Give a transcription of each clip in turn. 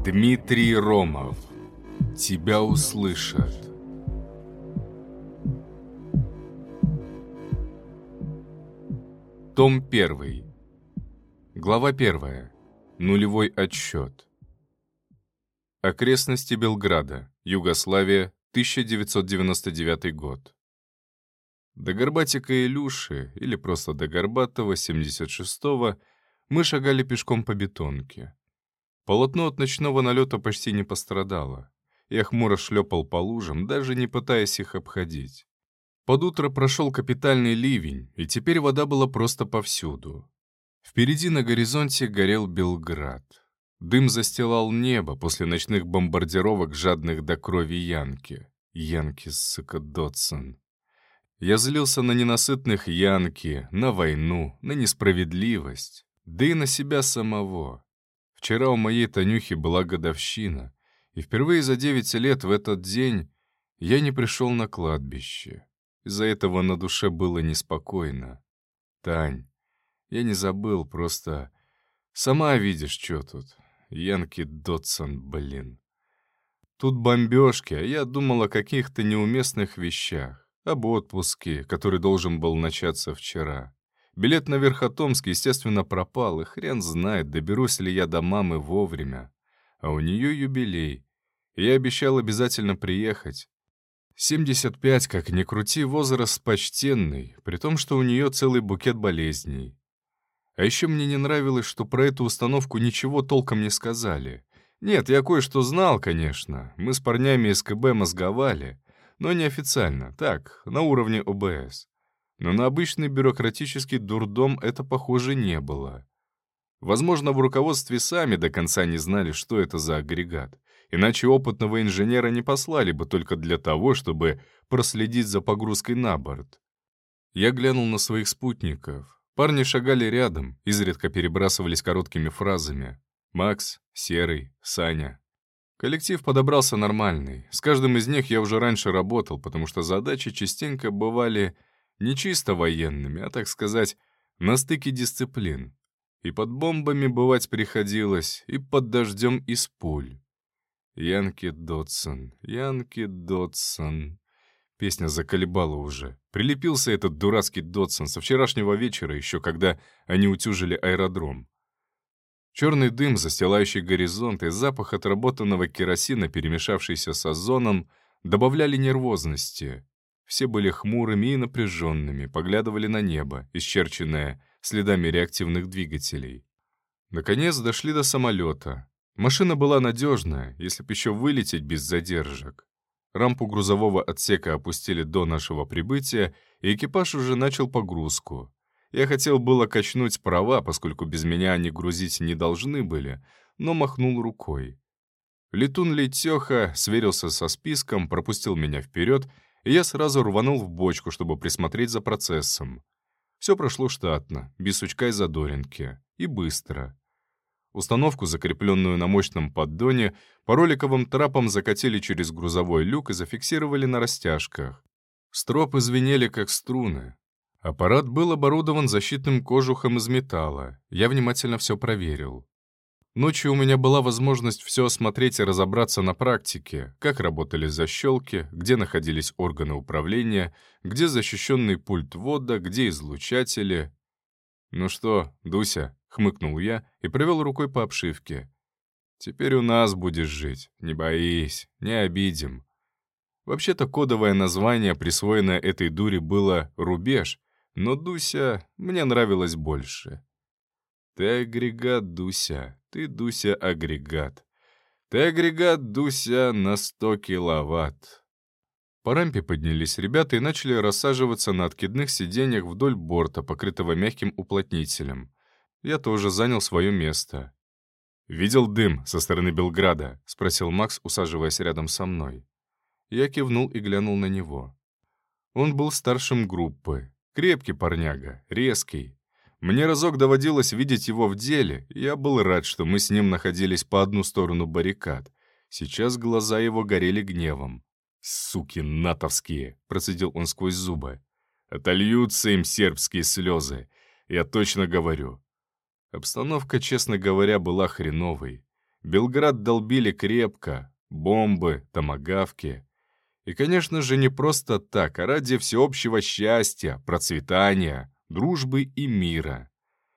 Дмитрий Ромов. Тебя услышат. Том 1. Глава 1. Нулевой отсчет. Окрестности Белграда. Югославия. 1999 год. До Горбатика Илюши, или просто до Горбатова, 76-го, мы шагали пешком по бетонке. Полотно от ночного налета почти не пострадало. Я хмуро шлепал по лужам, даже не пытаясь их обходить. Под утро прошел капитальный ливень, и теперь вода была просто повсюду. Впереди на горизонте горел Белград. Дым застилал небо после ночных бомбардировок жадных до крови янки. Янки, сука, Дотсон. Я злился на ненасытных янки, на войну, на несправедливость, да и на себя самого. Вчера у моей Танюхи была годовщина, и впервые за 9 лет в этот день я не пришел на кладбище. Из-за этого на душе было неспокойно. Тань, я не забыл, просто сама видишь, что тут. Янки Дотсон, блин. Тут бомбежки, а я думал о каких-то неуместных вещах. Об отпуске, который должен был начаться вчера. Билет на Верхотомск, естественно, пропал, и хрен знает, доберусь ли я до мамы вовремя. А у нее юбилей. Я обещал обязательно приехать. 75, как ни крути, возраст почтенный, при том, что у нее целый букет болезней. А еще мне не нравилось, что про эту установку ничего толком не сказали. Нет, я кое-что знал, конечно. Мы с парнями из КБ мозговали, но неофициально, так, на уровне ОБС. Но на обычный бюрократический дурдом это, похоже, не было. Возможно, в руководстве сами до конца не знали, что это за агрегат. Иначе опытного инженера не послали бы только для того, чтобы проследить за погрузкой на борт. Я глянул на своих спутников. Парни шагали рядом, изредка перебрасывались короткими фразами. Макс, Серый, Саня. Коллектив подобрался нормальный. С каждым из них я уже раньше работал, потому что задачи частенько бывали не чисто военными, а, так сказать, на стыке дисциплин. И под бомбами бывать приходилось, и под дождем из пуль. Янки Дотсон, Янки Дотсон. Песня заколебала уже. Прилепился этот дурацкий Дотсон со вчерашнего вечера, еще когда они утюжили аэродром. Черный дым, застилающий горизонт, и запах отработанного керосина, перемешавшийся с озоном, добавляли нервозности. Все были хмурыми и напряженными, поглядывали на небо, исчерченное следами реактивных двигателей. Наконец дошли до самолета. Машина была надежная, если б еще вылететь без задержек. Рампу грузового отсека опустили до нашего прибытия, и экипаж уже начал погрузку. Я хотел было качнуть права, поскольку без меня они грузить не должны были, но махнул рукой. Летун Летеха сверился со списком, пропустил меня вперед, и я сразу рванул в бочку, чтобы присмотреть за процессом. Все прошло штатно, без сучка и задоринки, и быстро. Установку, закрепленную на мощном поддоне, по роликовым трапам закатили через грузовой люк и зафиксировали на растяжках. Стропы звенели, как струны. Аппарат был оборудован защитным кожухом из металла. Я внимательно все проверил. Ночью у меня была возможность все осмотреть и разобраться на практике, как работали защелки, где находились органы управления, где защищенный пульт ввода, где излучатели. «Ну что, Дуся?» — хмыкнул я и провел рукой по обшивке. «Теперь у нас будешь жить, не боись, не обидим». Вообще-то кодовое название, присвоенное этой дуре, было «Рубеж», но Дуся мне нравилась больше. «Ты агрегат, Дуся, ты, Дуся, агрегат. Ты агрегат, Дуся, на 100 киловатт». По рампе поднялись ребята и начали рассаживаться на откидных сиденьях вдоль борта, покрытого мягким уплотнителем. Я тоже занял свое место. «Видел дым со стороны Белграда?» — спросил Макс, усаживаясь рядом со мной. Я кивнул и глянул на него. Он был старшим группы. Крепкий парняга, резкий. Мне разок доводилось видеть его в деле, и я был рад, что мы с ним находились по одну сторону баррикад. Сейчас глаза его горели гневом. «Суки натовские!» — процедил он сквозь зубы. «Отольются им сербские слезы, я точно говорю». Обстановка, честно говоря, была хреновой. Белград долбили крепко. Бомбы, томагавки. И, конечно же, не просто так, а ради всеобщего счастья, процветания, дружбы и мира.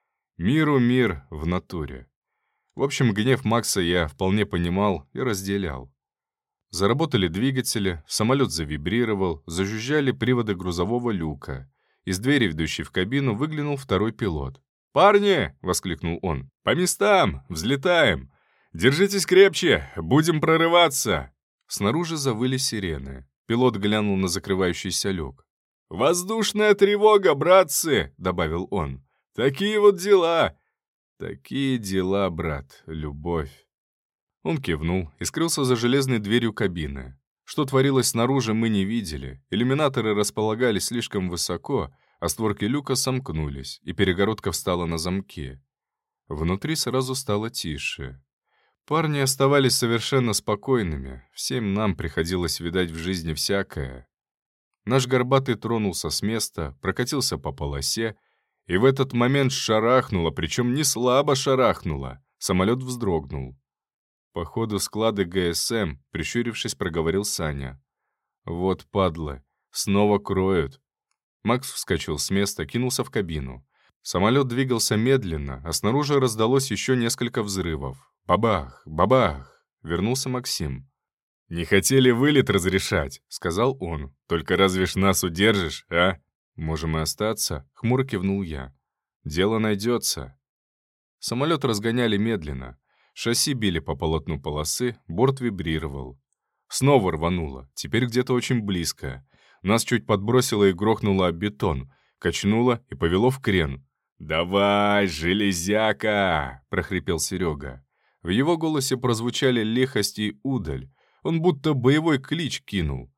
Миру мир в натуре. В общем, гнев Макса я вполне понимал и разделял. Заработали двигатели, самолет завибрировал, зажужжали приводы грузового люка. Из двери, ведущей в кабину, выглянул второй пилот. «Парни!» — воскликнул он. «По местам! Взлетаем! Держитесь крепче! Будем прорываться!» Снаружи завыли сирены. Пилот глянул на закрывающийся люк. «Воздушная тревога, братцы!» — добавил он. «Такие вот дела!» «Такие дела, брат, любовь!» Он кивнул и скрылся за железной дверью кабины. Что творилось снаружи, мы не видели. Иллюминаторы располагались слишком высоко, а створки люка сомкнулись, и перегородка встала на замке. Внутри сразу стало тише. Парни оставались совершенно спокойными. Всем нам приходилось видать в жизни всякое. Наш горбатый тронулся с места, прокатился по полосе, и в этот момент шарахнуло, причем не слабо шарахнуло. Самолет вздрогнул. «Походу, склады ГСМ», — прищурившись, проговорил Саня. «Вот падлы, снова кроют». Макс вскочил с места, кинулся в кабину. Самолет двигался медленно, а снаружи раздалось еще несколько взрывов. «Бабах! Бабах!» — вернулся Максим. «Не хотели вылет разрешать», — сказал он. «Только разве ж нас удержишь, а?» «Можем и остаться», — хмуро кивнул я. «Дело найдется». Самолет разгоняли медленно. Шасси били по полотну полосы, борт вибрировал. Снова рвануло, теперь где-то очень близко. Нас чуть подбросило и грохнуло об бетон, качнуло и повело в крен. «Давай, железяка!» — прохрипел Серега. В его голосе прозвучали лихость и удаль. Он будто боевой клич кинул.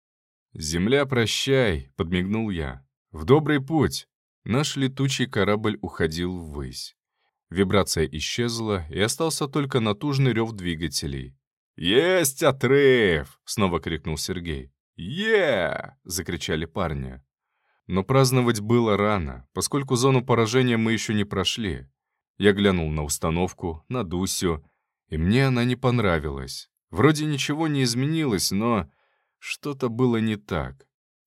«Земля, прощай!» — подмигнул я. «В добрый путь!» Наш летучий корабль уходил ввысь. Вибрация исчезла, и остался только натужный рев двигателей. «Есть отрыв!» — снова крикнул Сергей. Закричали парни. Но праздновать было рано, поскольку зону поражения мы еще не прошли. Я глянул на установку, на Дусю, и мне она не понравилась. Вроде ничего не изменилось, но что-то было не так.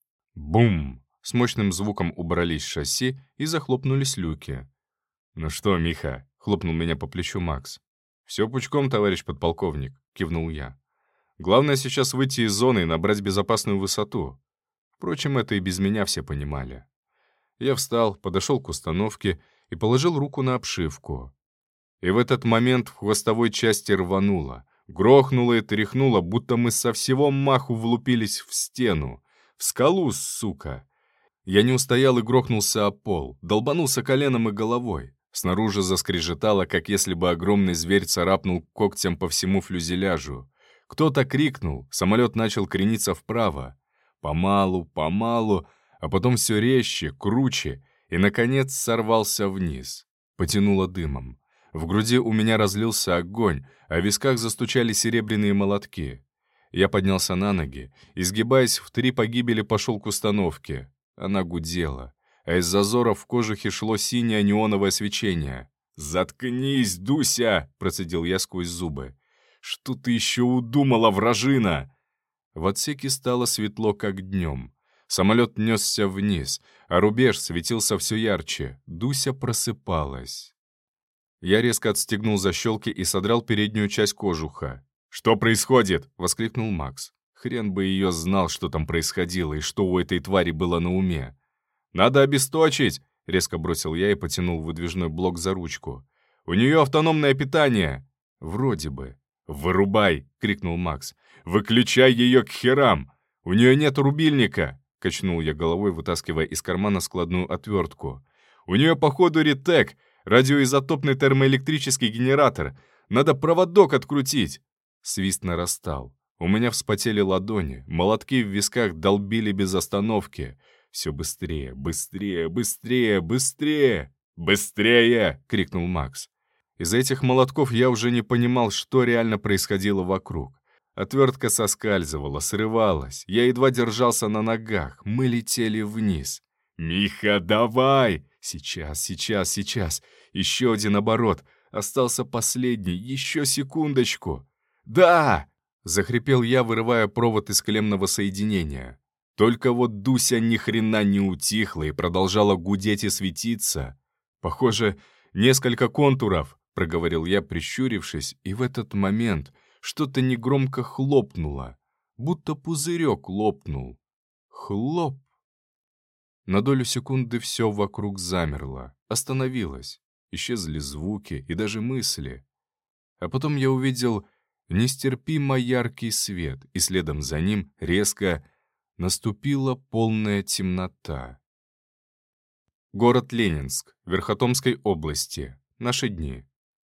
Бум! С мощным звуком убрались шасси и захлопнулись люки. «Ну что, Миха?» — хлопнул меня по плечу Макс. «Все пучком, товарищ подполковник», — кивнул я. «Главное сейчас выйти из зоны и набрать безопасную высоту». Впрочем, это и без меня все понимали. Я встал, подошел к установке и положил руку на обшивку. И в этот момент в хвостовой части рвануло, грохнуло и тряхнуло, будто мы со всего маху влупились в стену. В скалу, сука! Я не устоял и грохнулся о пол, долбанулся коленом и головой. Снаружи заскрежетало, как если бы огромный зверь царапнул когтем по всему фюзеляжу. Кто-то крикнул, самолет начал крениться вправо. Помалу, помалу, а потом все резче, круче, и, наконец, сорвался вниз. Потянуло дымом. В груди у меня разлился огонь, а в висках застучали серебряные молотки. Я поднялся на ноги, изгибаясь в 3 погибели, пошел к установке. Она гудела, а из зазоров в кожухе шло синее неоновое свечение. «Заткнись, Дуся!» — процедил я сквозь зубы. «Что ты еще удумала, вражина?» В отсеке стало светло, как днем. Самолет несся вниз, а рубеж светился все ярче. Дуся просыпалась. Я резко отстегнул защелки и содрал переднюю часть кожуха. «Что происходит?» — воскликнул Макс. Хрен бы ее знал, что там происходило и что у этой твари было на уме. «Надо обесточить!» — резко бросил я и потянул выдвижной блок за ручку. «У нее автономное питание!» «Вроде бы». «Вырубай!» — крикнул Макс. «Выключай ее к херам! У нее нет рубильника!» — качнул я головой, вытаскивая из кармана складную отвертку. «У нее, походу, ретек, радиоизотопный термоэлектрический генератор. Надо проводок открутить!» Свист нарастал. У меня вспотели ладони, молотки в висках долбили без остановки. Все быстрее, быстрее, быстрее, быстрее! «Быстрее!» — крикнул Макс. Из-за этих молотков я уже не понимал, что реально происходило вокруг. Отвертка соскальзывала, срывалась. Я едва держался на ногах. Мы летели вниз. «Миха, давай!» «Сейчас, сейчас, сейчас! Еще один оборот! Остался последний, еще секундочку. «Да!» — захрипел я, вырывая провод из клеммного соединения. Только вот Дуся ни хрена не утихла и продолжала гудеть и светиться. «Похоже, несколько контуров», — проговорил я, прищурившись, и в этот момент что-то негромко хлопнуло, будто пузырек лопнул. Хлоп! На долю секунды все вокруг замерло, остановилось. Исчезли звуки и даже мысли. А потом я увидел нестерпимо яркий свет, и следом за ним резко наступила полная темнота. Город Ленинск, Верхотомской области. Наши дни.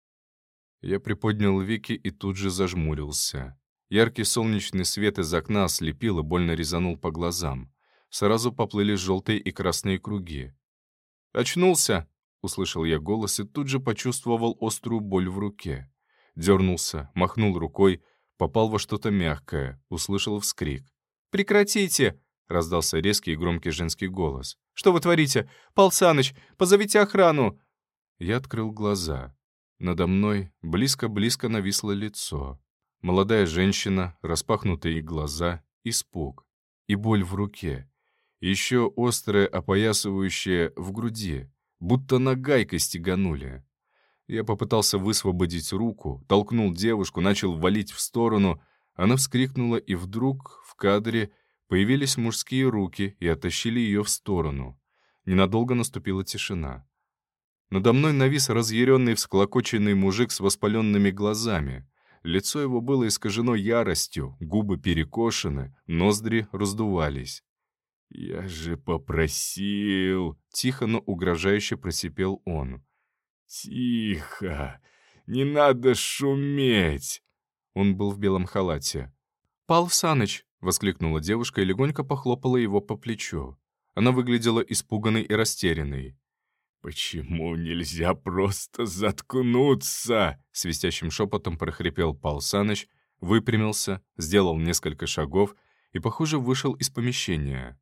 Я приподнял веки и тут же зажмурился. Яркий солнечный свет из окна ослепил и больно резанул по глазам. Сразу поплыли желтые и красные круги. «Очнулся!» — услышал я голос и тут же почувствовал острую боль в руке. Дернулся, махнул рукой, попал во что-то мягкое, услышал вскрик. «Прекратите!» — раздался резкий и громкий женский голос. «Что вы творите? Пал Саныч, позовите охрану!» Я открыл глаза. Надо мной близко-близко нависло лицо. Молодая женщина, распахнутые глаза, испуг и боль в руке. Еще острое, опоясывающее в груди, будто нагайкой стеганули. Я попытался высвободить руку, толкнул девушку, начал валить в сторону. Она вскрикнула, и вдруг в кадре появились мужские руки и оттащили ее в сторону. Ненадолго наступила тишина. Надо мной навис разъяренный всклокоченный мужик с воспаленными глазами. Лицо его было искажено яростью, губы перекошены, ноздри раздувались. «Я же попросил!» — тихо, но угрожающе просипел он. «Тихо! Не надо шуметь!» Он был в белом халате. «Пал Саныч!» — воскликнула девушка и легонько похлопала его по плечу. Она выглядела испуганной и растерянной. «Почему нельзя просто заткнуться?» — свистящим шепотом прохрипел Пал Саныч, выпрямился, сделал несколько шагов и, похоже, вышел из помещения.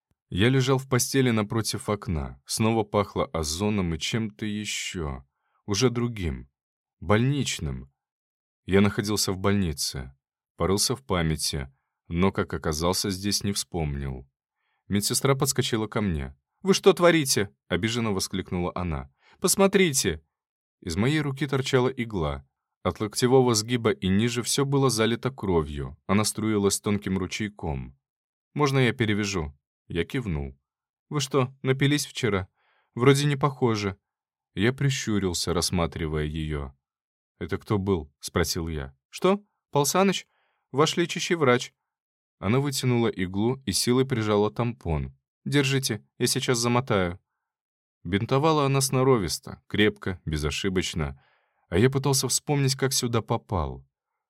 Я лежал в постели напротив окна. Снова пахло озоном и чем-то еще. Уже другим. Больничным. Я находился в больнице. Порылся в памяти, но, как оказался, здесь не вспомнил. Медсестра подскочила ко мне. «Вы что творите?» — обиженно воскликнула она. «Посмотрите!» Из моей руки торчала игла. От локтевого сгиба и ниже все было залито кровью. Она струилась тонким ручейком. «Можно я перевяжу?» Я кивнул. «Вы что, напились вчера? Вроде не похоже». Я прищурился, рассматривая ее. «Это кто был?» — спросил я. «Что? Пал Саныч? Ваш лечащий врач». Она вытянула иглу и силой прижала тампон. «Держите, я сейчас замотаю». Бинтовала она сноровисто, крепко, безошибочно, а я пытался вспомнить, как сюда попал.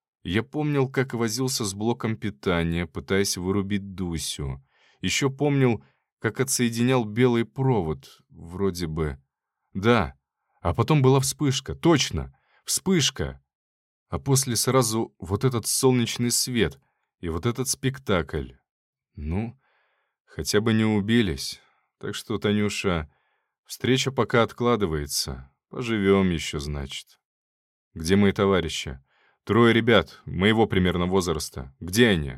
Я помнил, как возился с блоком питания, пытаясь вырубить Дусю. Еще помнил, как отсоединял белый провод, вроде бы. Да, а потом была вспышка, точно, вспышка. А после сразу вот этот солнечный свет и вот этот спектакль. Ну, хотя бы не убились. Так что, Танюша, встреча пока откладывается. Поживем еще, значит. Где мои товарищи? 3 ребят, моего примерно возраста. Где они?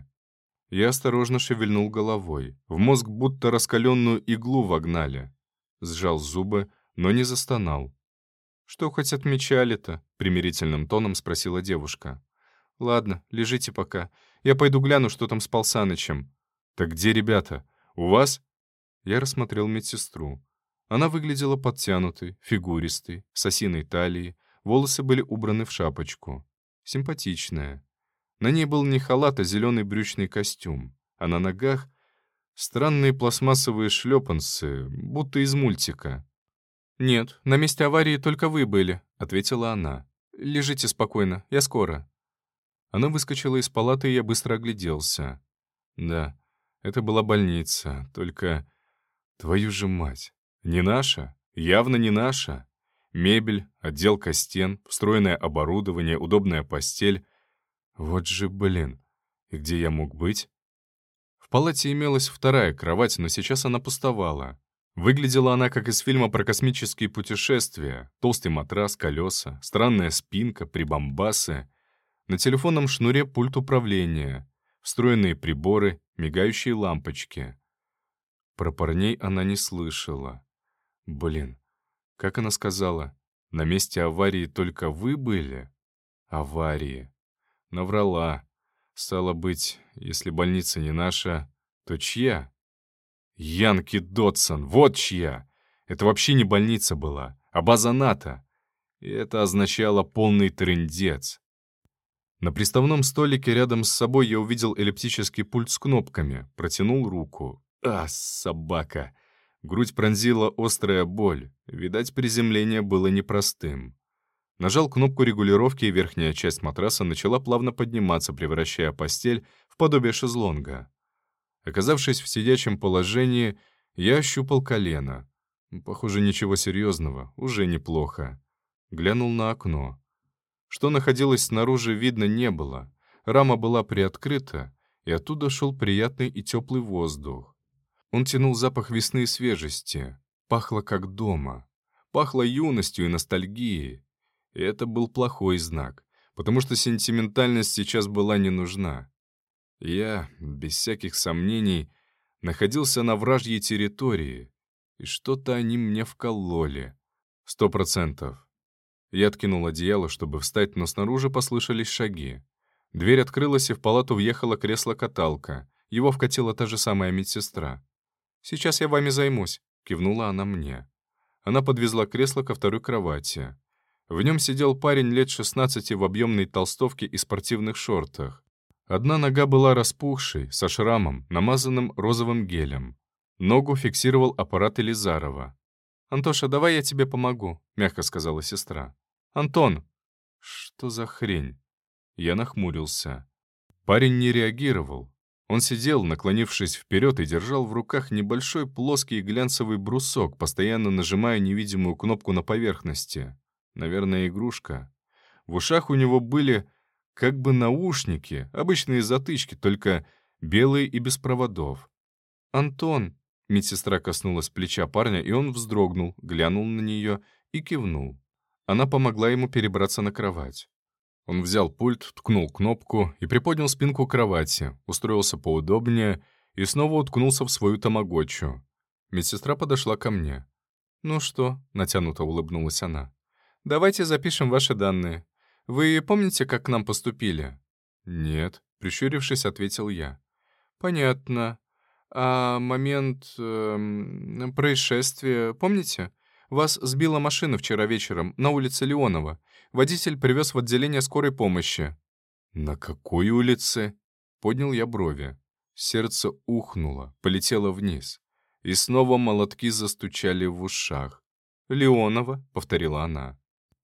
Я осторожно шевельнул головой. В мозг будто раскаленную иглу вогнали. Сжал зубы, но не застонал. «Что хоть отмечали-то?» — примирительным тоном спросила девушка. «Ладно, лежите пока. Я пойду гляну, что там с Пал Санычем». «Так где ребята? У вас?» Я рассмотрел медсестру. Она выглядела подтянутой, фигуристой, с осиной талией, волосы были убраны в шапочку. Симпатичная. На ней был не халат, а зеленый брючный костюм, а на ногах странные пластмассовые шлепанцы, будто из мультика. «Нет, на месте аварии только вы были», — ответила она. «Лежите спокойно, я скоро». Она выскочила из палаты, и я быстро огляделся. Да, это была больница, только... Твою же мать! Не наша? Явно не наша. Мебель, отделка стен, встроенное оборудование, удобная постель. Вот же, блин, и где я мог быть? В палате имелась 2-я кровать, но сейчас она пустовала. Выглядела она как из фильма про космические путешествия. Толстый матрас, колеса, странная спинка, прибамбасы. На телефонном шнуре пульт управления, встроенные приборы, мигающие лампочки. Про парней она не слышала. Блин, как она сказала, на месте аварии только вы были? Аварии. Наврала. Стало быть, если больница не наша, то чья? Янки Дотсон, вот чья! Это вообще не больница была, а база НАТО. И это означало полный трындец. На приставном столике рядом с собой я увидел эллиптический пульт с кнопками, протянул руку. Собака! Грудь пронзила острая боль. Видать, приземление было непростым. Нажал кнопку регулировки, и верхняя часть матраса начала плавно подниматься, превращая постель в подобие шезлонга. Оказавшись в сидячем положении, я ощупал колено. Похоже, ничего серьезного, уже неплохо. Глянул на окно. Что находилось снаружи, видно не было. Рама была приоткрыта, и оттуда шел приятный и теплый воздух. Он тянул запах весны и свежести. Пахло как дома. Пахло юностью и ностальгией. И это был плохой знак, потому что сентиментальность сейчас была не нужна. Я, без всяких сомнений, находился на вражьей территории, и что-то они мне вкололи. 100%. Я откинул одеяло, чтобы встать, но снаружи послышались шаги. Дверь открылась, и в палату въехало кресло-каталка. Его вкатила та же самая медсестра. «Сейчас я вами займусь», — кивнула она мне. Она подвезла кресло ко второй кровати. В нем сидел парень лет 16 в объемной толстовке и спортивных шортах. Одна нога была распухшей, со шрамом, намазанным розовым гелем. Ногу фиксировал аппарат Елизарова. «Антоша, давай я тебе помогу», — мягко сказала сестра. «Антон!» «Что за хрень?» Я нахмурился. Парень не реагировал. Он сидел, наклонившись вперед, и держал в руках небольшой плоский глянцевый брусок, постоянно нажимая невидимую кнопку на поверхности. Наверное, игрушка. В ушах у него были как бы наушники, обычные затычки, только белые и без проводов. «Антон!» — медсестра коснулась плеча парня, и он вздрогнул, глянул на нее и кивнул. Она помогла ему перебраться на кровать. Он взял пульт, ткнул кнопку и приподнял спинку кровати, устроился поудобнее и снова уткнулся в свою тамагоччу. Медсестра подошла ко мне. «Ну что?» — натянуто улыбнулась она. «Давайте запишем ваши данные. Вы помните, как к нам поступили?» «Нет», — прищурившись, ответил я. «Понятно. А момент происшествия помните? Вас сбила машина вчера вечером на улице Леонова. Водитель привез в отделение скорой помощи». «На какой улице?» Поднял я брови. Сердце ухнуло, полетело вниз. И снова молотки застучали в ушах. «Леонова», — повторила она.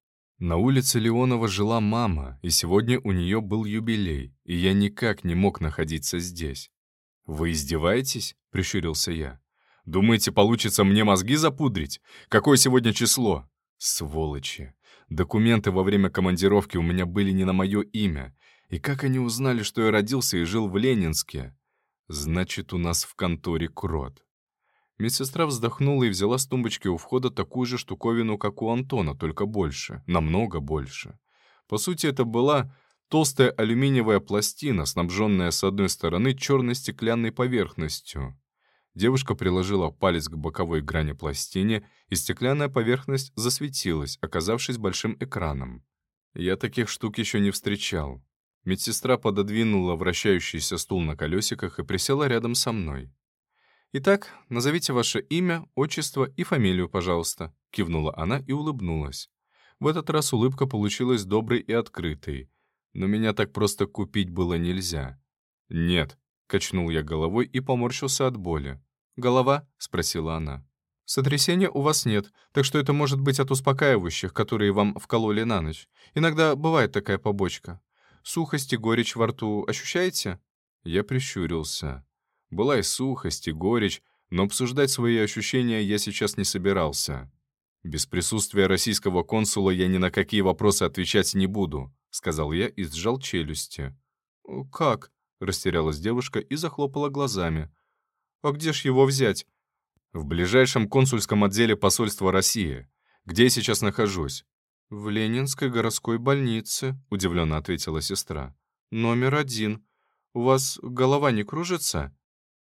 На улице Леонова жила мама, и сегодня у нее был юбилей, и я никак не мог находиться здесь. «Вы издеваетесь?» — прищурился я. «Думаете, получится мне мозги запудрить? Какое сегодня число?» «Сволочи! Документы во время командировки у меня были не на мое имя. И как они узнали, что я родился и жил в Ленинске? Значит, у нас в конторе крот». Медсестра вздохнула и взяла с тумбочки у входа такую же штуковину, как у Антона, только больше, намного больше. По сути, это была толстая алюминиевая пластина, снабженная с одной стороны черной стеклянной поверхностью. Девушка приложила палец к боковой грани пластине, и стеклянная поверхность засветилась, оказавшись большим экраном. Я таких штук еще не встречал. Медсестра пододвинула вращающийся стул на колесиках и присела рядом со мной. «Итак, назовите ваше имя, отчество и фамилию, пожалуйста», — кивнула она и улыбнулась. В этот раз улыбка получилась доброй и открытой, но меня так просто купить было нельзя. «Нет», — качнул я головой и поморщился от боли. «Голова?» — спросила она. «Сотрясения у вас нет, так что это может быть от успокаивающих, которые вам вкололи на ночь. Иногда бывает такая побочка. Сухость и горечь во рту ощущаете?» Я прищурился. Была и сухость, и горечь, но обсуждать свои ощущения я сейчас не собирался. «Без присутствия российского консула я ни на какие вопросы отвечать не буду», — сказал я и сжал челюсти. «Как?» — растерялась девушка и захлопала глазами. «А где ж его взять?» В ближайшем консульском отделе посольства России. Где я сейчас нахожусь? В Ленинской городской больнице, удивленно ответила сестра. Номер 1. У вас голова не кружится?